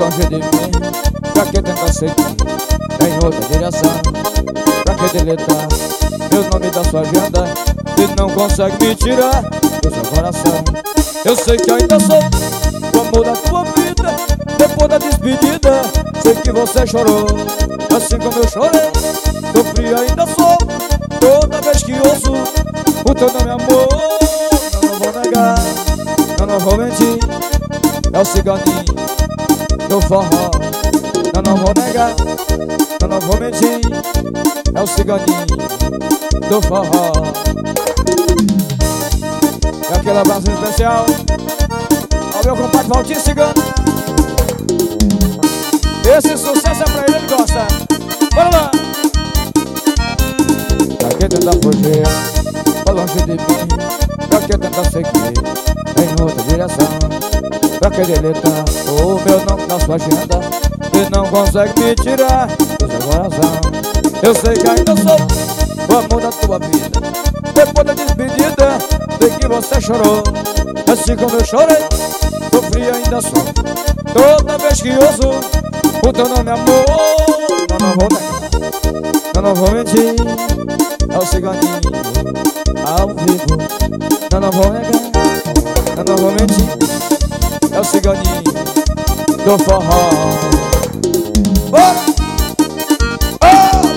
longe de mim. Pra que tentar seguir em outra direção? Pra que deletar meu nome da sua agenda se não consegue me tirar do seu coração? Eu sei que ainda sou o amor da tua vida. Depois da despedida, sei que você chorou, assim como eu chorei. Sofri, ainda sou toda vez que ouço o teu nome, amor. Eu não vou negar, eu não vou mentir. É o ciganinho do forró. Eu não vou negar, eu não vou mentir. É o ciganinho do forró. É aquele abraço especial ao meu compadre Valdir Cigano. Esse sucesso é pra ele, ele gosta. Bora lá! Pra que tentar fugir pra longe de mim? Pra que tentar seguir em outra direção? Pra que deletar o meu nome da sua agenda e não consegue me tirar do seu coração? Eu sei que ainda sou o amor da tua vida. Depois da despedida, sei que você chorou, assim como eu chorei. Sofri, ainda sou toda vez que ouço o teu nome, amor. Eu não vou negar, eu não vou mentir. É o ciganinho ao vivo. Eu não vou negar, eu não vou mentir. É o ciganinho do forró. Bora! Oh,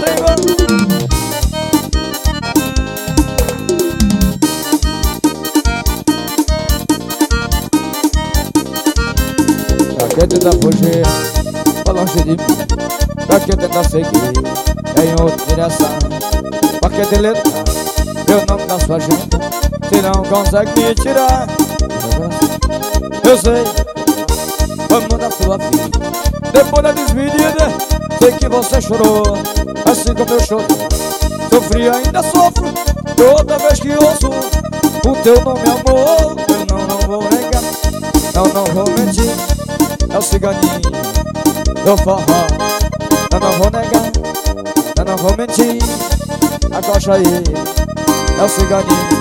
pra que tentar fugir pra longe de mim? Pra que tentar seguir em outra direção? Pra que deletar meu nome da sua agenda se não consegue me tirar? Eu sei, amo da tua vida. Depois da despedida, sei que você chorou, assim como eu chorei. Sofri, ainda sofro toda vez que ouço o teu nome, amor. Eu não vou negar, eu não vou mentir. É o ciganinho do forró. Eu não vou negar, eu não vou mentir. Acocha aí, é o ciganinho